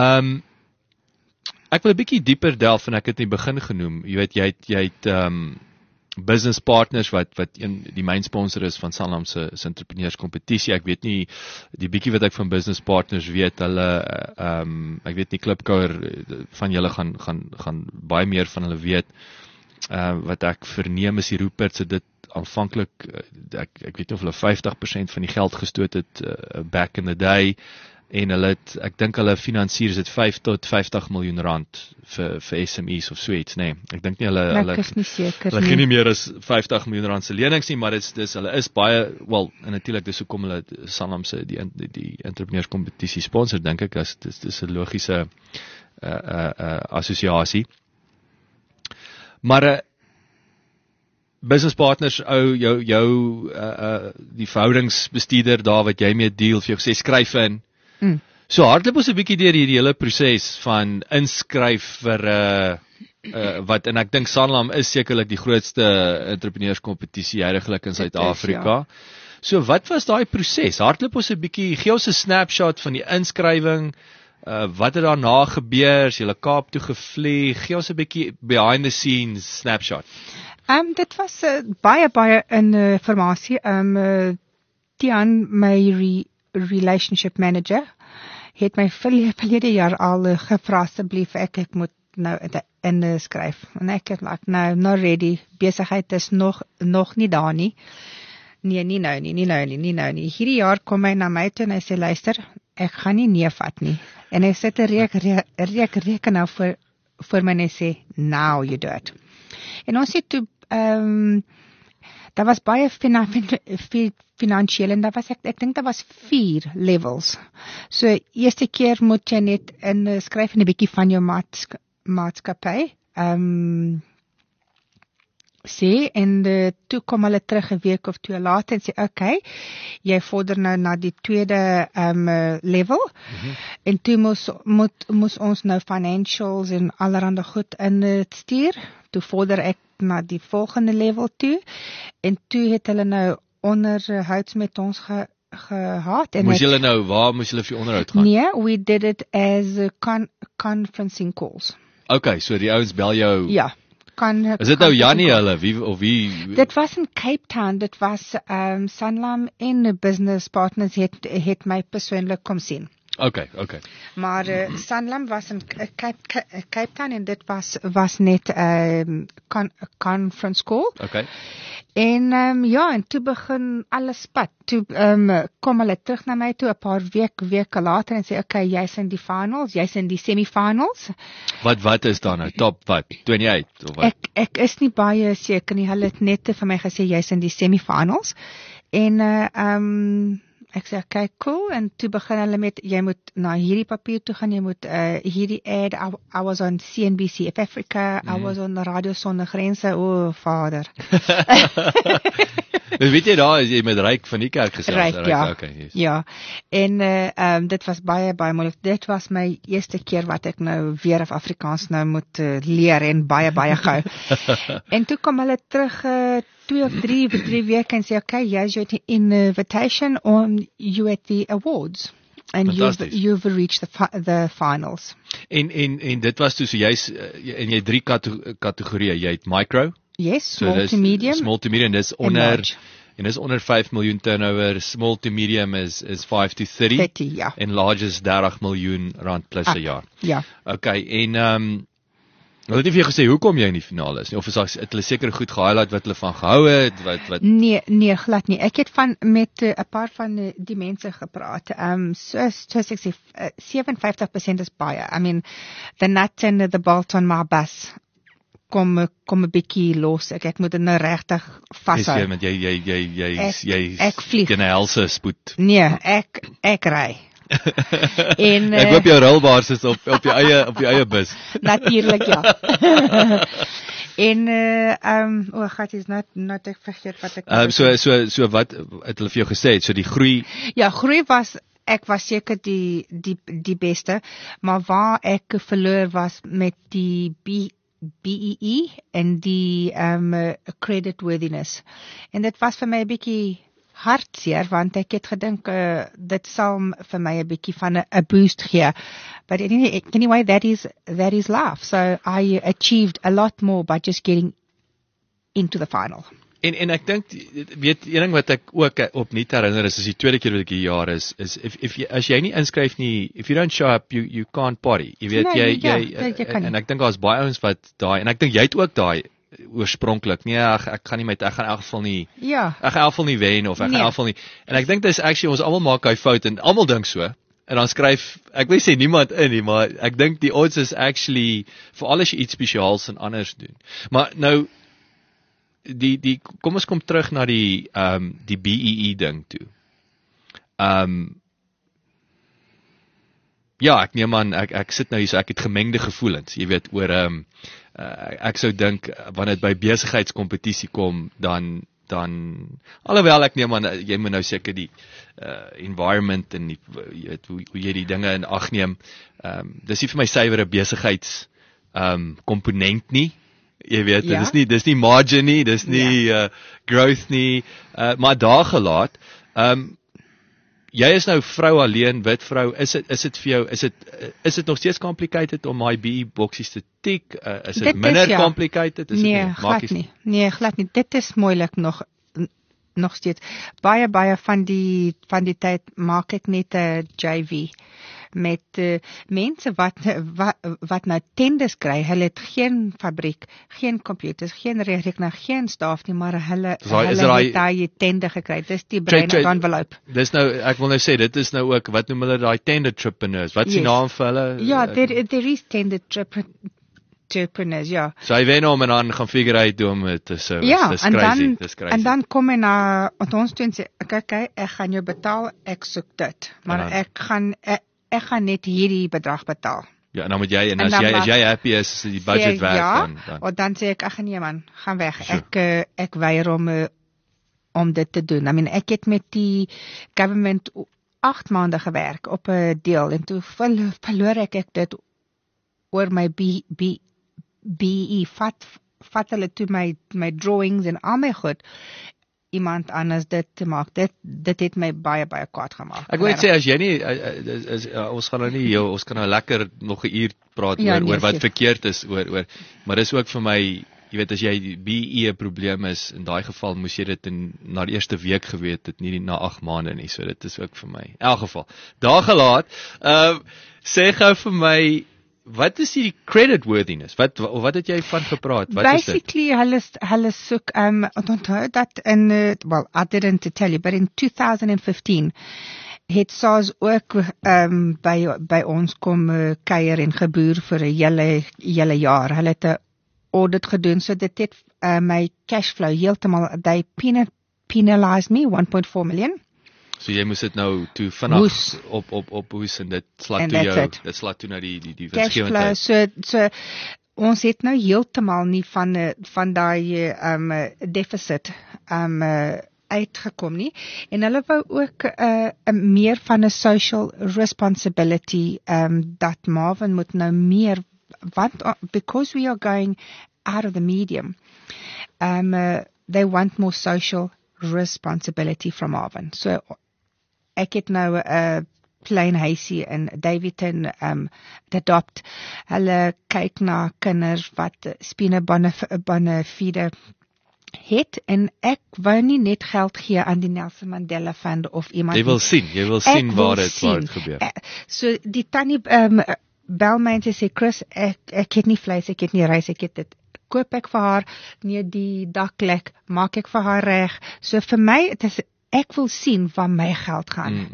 Ek wil 'n bietjie dieper delf en ek het in die begin genoem. Jy weet, jy het business partners wat die main sponsor is van Sanlam se entrepreneurs kompetisie. Ek weet nie die bietjie wat ek van business partners weet, hulle ek weet nie Klipkouer van julle gaan baie meer van hulle weet. Wat ek verneem is die Rupert se dit aanvanklik ek weet nie of hulle 50% van die geld gestoot het back in the day. En ek dink hulle finansier dit 5 tot 50 miljoen rand vir SMEs of so iets, nee. Ek dink nie hulle is nie seker nie. Hulle gee nie meer as 50 miljoen rand se lenings nie, maar hulle is baie, en natuurlik dis hoekom hulle Sanlam se die entrepreneurs kompetisie sponsor, dink ek, dis 'n logiese assosiasie. Maar business partners jou die verhoudingsbestuurder daar wat jy mee deel, vir jou sê skryf in. So hardloop ons 'n bietjie deur hierdie hele proses van inskryf vir wat, en ek dink Sanlam is sekerlik die grootste entrepreneurskompetisie heidaglik in Suid-Afrika. Ja. So wat was daai proses? Hardloop ons 'n bietjie, gee ons 'n snapshot van die inskrywing, wat het daarna gebeur, is jy Kaap toe gevlieg, gee ons 'n bietjie behind the scenes snapshot. Dit was baie informasie. Tian, my relationship manager, het my verlede jaar al gevra asseblief ek moet nou inskryf. En ek het nou not ready. Besigheid is nog nie daar nie. Nee, nie nou nie. Hierdie jaar kom hy na my toe en hy sê luister, ek gaan nie nee vat nie. En hy sit 'n reken nou vir my en hy sê now you do it. En ons het toe daar was baie finansiële en ek dink daar was 4 levels. So eerste keer moet jy net inskryf 'n bietjie van jou maatskappy. Sê en toe kom hulle terug 'n week of 2 later en sê okay, jy vorder nou na die tweede level. En toe moes ons nou financials en allerhande goed stuur. Toe vorder ek na die volgende level toe en toe het hulle nou onderhouds met ons gehad. Moes julle nou, waar moes julle vir onderhoud gaan? Nee, we did it as conferencing calls. Okay, so die ouens bel jou. Ja. Is dit nou Jannie hulle, wie? Dit was in Cape Town, dit was Sanlam en business partners het my persoonlik kom sien. Okay. Maar Sanlam was in Cape Town en dit was net conference call. Okay. En en toe begin alles spat. Toe kom hulle terug na my toe 'n paar weke later en sê okay, jy's in die finals, jy's in die semi-finals. Wat is dan nou top wat 28 of wat? Ek is nie baie seker nie. Hulle het net vir my gesê jy's in die semi-finals. En ek sê okay, cool, en toe begin hulle met jy moet na hierdie papier toe gaan, jy moet hierdie ad. I was on CNBC of Africa, I was on Radio Sonder Grense. O, vader. Dus weet jy daar, jy met Ryk van die kerk gesels. Ryk, ja. Okay, yes. Ja. En dit was baie moeilik. Dit was my eerste keer wat ek nou weer of Afrikaans nou moet leer en baie gou. En toe kom hulle terug 2 of 3 weke en sê okay, jy's your invitation on you at the awards. And you've reached the finals. En dit was toe so jy's en jy 3 kategorieë. Jy het micro. Yes, small to medium. Small to medium, dis onder 5 miljoen turnover. Small to medium is 5 to 30. 30, ja. En large is 30 miljoen rand plus 'n jaar. Ja. Okay, en hulle het nie vir jou gesê hoekom jy in die finale is nie, of is het hulle seker goed gehighlight wat hulle van gehou het, wat? Nee, glad nie. Ek het met 'n paar van die mense gepraat. Soos ek sê, 57% is baie. I mean, the nut and the bolt on my bus kom 'n bietjie los. Ek moet dit nou regtig vashou. Jy jy ek vlieg. Jy helse spoed. Nee, ek ry. En ek hoop jou rolbaars is op jou eie bus. Natuurlik ja. En God is not ek vergeet wat ek so wat het hulle vir jou gesê? So die groei. Ja, ek was seker die beste, maar waar ek verloor was met die BEE en die credit worthiness. En dit was vir my 'n bietjie hartseer, want ek het gedink dit sal vir my 'n bietjie van 'n boost gee. But anyway, that is life. So I achieved a lot more by just getting into the final. En ek dink, weet, een ding wat ek ook opnuut herinner is die tweede keer wat ek hier jaar is as jy nie inskryf nie, if you don't show up, you can't party. Jy weet, jy en ek dink daar's baie ouens wat daai, en ek dink jy het ook daai oorspronklik. Nee, ek gaan in elk geval nie. Ja. Ek gaan in elk geval nie wen of ek gaan in elk geval nie. En ek dink dis actually ons almal maak hy fout en almal dink so. En dan skryf, ek wil sê niemand in nie, maar ek dink die odds is actually vir al as jy iets spesiaals en anders doen. Maar nou kom ons kom terug na die BEE ding toe. Ja, ek neem aan ek sit nou hier so ek het gemengde gevoelens, jy weet, oor ek sou dink wanneer dit by besigheidskompetisie kom dan alhoewel ek neem aan jy moet nou seker die environment en hoe jy die dinge in ag neem. Dis nie vir my suiwere besigheids komponent nie. Jy weet, ja. dis nie margin nie, dis nie growth nie, maar daar gelaat. Jy is nou vrou alleen, wit vrou, is dit vir jou, is dit nog steeds complicated om my BE boksies te tik? Is dit minder complicated? Nee, glad nie. Dit is moeilik nog steeds. Baie van die tyd maak ek net 'n JV met mense wat nou tenders kry. Hulle het geen fabriek, geen computers, geen rekenaar, geen staf nie, maar hulle het daai tender gekry. Dis die brain envelope. Dis nou, ek wil nou sê, dit is nou ook, wat noem hulle daai tender entrepreneurs? Wat is die naam vir hulle? Ja, there is tender entrepreneurs, ja. So hy wen om en dan gaan figure uit hoe om te sou. Ja, dis crazy. En dan kom hy na ons toe en sê, okay, ek gaan jou betaal, ek soek dit. Maar ek gaan net hierdie bedrag betaal. Ja, en dan moet jy, en as jy happy is, die budget werk, dan. En dan sê ek, nee man, gaan weg. Sure. Ek weier om dit te doen. I mean, ek het met die government 8 maande gewerk op 'n deel, en toe verloor ek dit oor my BE. Vat hulle toe my drawings en al my goed, iemand anders dit te maak. Dit het my baie kwaad gemaak. Ek wil net sê, as jy nie ons gaan nou nie ons kan nou lekker nog 'n uur praat oor wat verkeerd is oor, maar dis ook vir my, jy weet as jy BE 'n probleem is, in daai geval moes jy dit na die eerste week geweet het, nie na 8 maande nie. So dit is ook vir my. In elk geval, daar gelaat. Sê gou vir my, wat is die credit worthiness? Wat het jy van gepraat? Wat Basically, hulle soek, onthou dat well, I didn't tell you, but in 2015, het SARS ook by ons kom kuier en geboer vir 'n hele jaar. Hulle het 'n audit gedoen, so dit het my cashflow heeltemal, they penalized me 1.4 million. So jy moes dit nou toe vinnig op hoes en dit slaat toe na die winsgewendheid. So ons het nou heeltemal nie van daai deficit uitgekom nie, en hulle wou ook meer van 'n social responsibility, dat Marvin moet nou meer, want because we are going out of the medium, they want more social responsibility from Marvin. So ek het nou 'n klein huisie in Davidton adopt. Hulle kyk na kinders wat spinerbonafide het, en ek wou nie net geld gee aan die Nelson Mandela Fund of iemand. Jy wil sien waar dit gebeur. So die tannie bel my en sê, Chris, ek het nie vleis, ek het nie rys, ek het dit. Koop ek vir haar, nie die daklek, maak ek vir haar reg. So vir my, ek wil sien waar my geld gaan.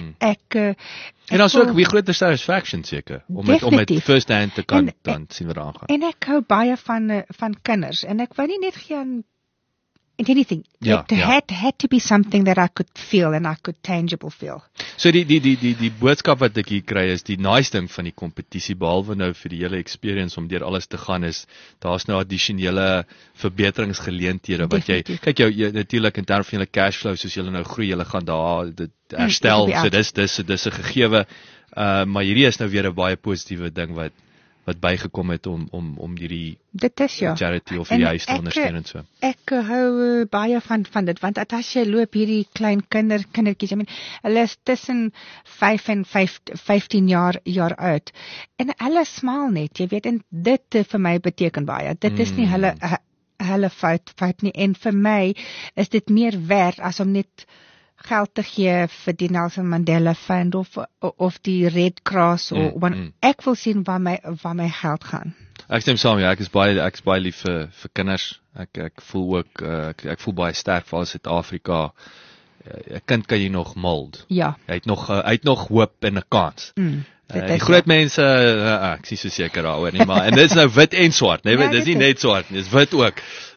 En dan is ook wie groter satisfaction seker, om met first hand te kan dan sien wat daar gaan. En ek hou baie van kinders, en ek wou nie net gee aan anything. It had to be something that I could feel and I could tangible feel. So die boodskap wat ek hier kry is, die nice ding van die kompetisie, behalwe nou vir die hele experience om deur alles te gaan, is daar's nou addisionele verbeteringsgeleenthede wat jy kyk jou natuurlik in terme van julle cashflow, soos julle nou groei, julle gaan daar dit herstel, so dis 'n gegewe, maar hierdie is nou weer 'n baie positiewe ding wat bygekom het om hierdie charity of die huis te ondersteun en so. Ek hou baie van dit, want as jy loop hierdie klein kindertjies, hulle is tussen 5 en 15 jaar oud, en hulle smaal net, jy weet, en dit vir my beteken baie. Dit is nie hulle fout nie, en vir my is dit meer werd as om net geld te gee vir die Nelson Mandela Fund of die Red Cross, ek wil sien waar my geld gaan. Ek stem saam, ek is baie lief vir kinders. Ek voel ook ek voel baie sterk vir Suid-Afrika. 'n Kind kan jy nog mold. Ja. Hy het nog hoop en 'n kans. Die groot mense, ek is nie so seker daaroor nie, maar en dit is nou wit en swart, nee, dit is nie net swart nie, dit is wit ook.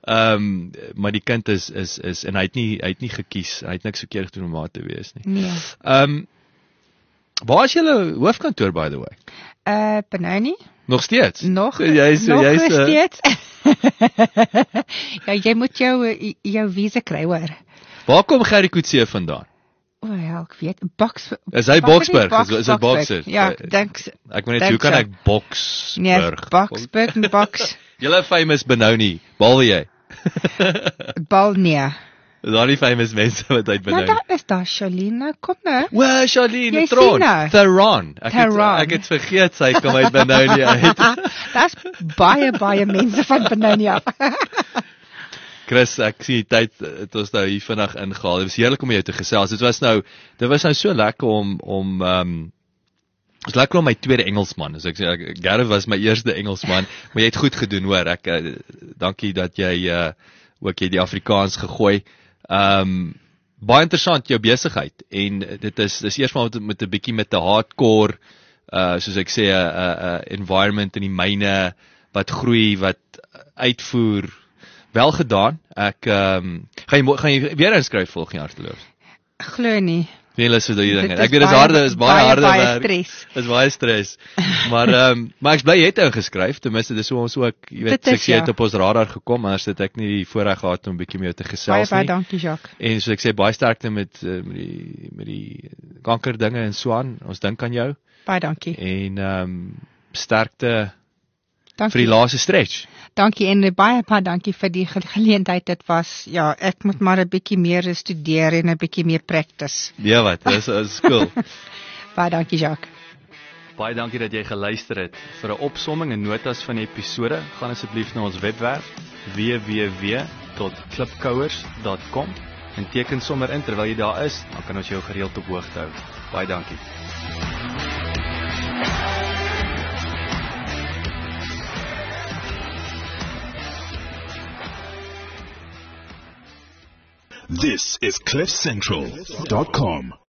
Maar die kind is en hy het nie gekies, hy het niks verkeerd gedoen om maar te wees nie. Nee. Waar is julle hoofkantoor, by the way? Benoni? Nog steeds? Nog steeds. Ja, jy moet jou visa kry, hoor. Waar kom Gerrie Coetzee vandaan? Ja, ek weet, is hy Boksburg? Is hy Boksburg? Ja, ek moet net, hoe kan ek Boksburg? Nee, Boksburg en Boks. Julle famous Benoni, behalwe jy? Nee. Is daar nie famous mense wat uit Benoni? Nou, daar is daar Charlene, kom nou. Wow, Charlene, Theron. Ek het vergeet, sy kom uit Benoni uit. Daar's baie mense van Benoni af. Chris, ek sien die tyd het ons nou hier vinnig ingehaal. Dit was heerlik om jou te gesels. Dit was nou so lekker om was lekker om my tweede Engelsman. So ek sê Gareth was my eerste Engelsman, maar jy het goed gedoen, hoor. Ek dankie dat jy ook die Afrikaans gegooi. Baie interessant jou besigheid, en dit is eers maar met 'n bietjie met 'n hardcore soos ek sê 'n environment in die myne wat groei, wat uitvoer. Wel gedaan. Ek gaan jy weer inskryf volgende jaar te loop? Glo nie. Nee, dis so die dinge. Ek weet dis baie harde werk. Dis baie stres. Maar ek bly jy het ingeskryf, ten minste dis hoe ons ook, jy weet, jy het op ons radar gekom, anders het ek nie die voorreg gehad om 'n bietjie met jou te gesels nie. Baie dankie, Jacques. En soos ek sê, baie sterkte met die kanker dinge en so aan. Ons dink aan jou. Baie dankie. En sterkte vir die laaste stretch. Dankie, en baie dankie vir die geleentheid. Dit was, ja, ek moet maar 'n bietjie meer studeer en 'n bietjie meer practice. Ja, wat, dis cool. Baie dankie, Jacques. Baie dankie dat jy geluister het. Vir 'n opsomming en notas van die episode, gaan asseblief na ons webwerf www.klipkouers.com en teken sommer in terwyl jy daar is, dan kan ons jou gereeld op hoogte hou. Baie dankie. This is CliffCentral.com.